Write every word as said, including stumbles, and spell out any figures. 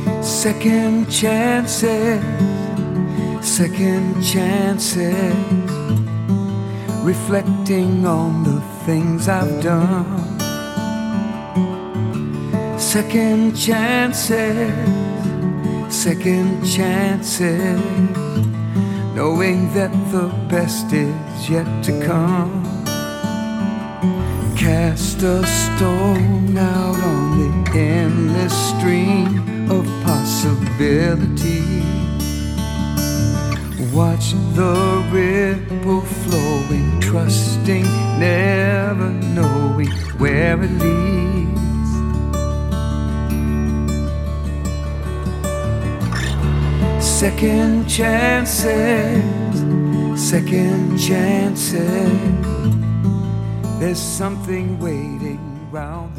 Second chances, second chances, reflecting on the things I've done. Second chances, second chances, knowing that the best is yet to come. Cast a stone out on the endless stream of possibility. Watch the ripple flowing, trusting, never knowing where it leads. Second chances, second chances, there's something waiting round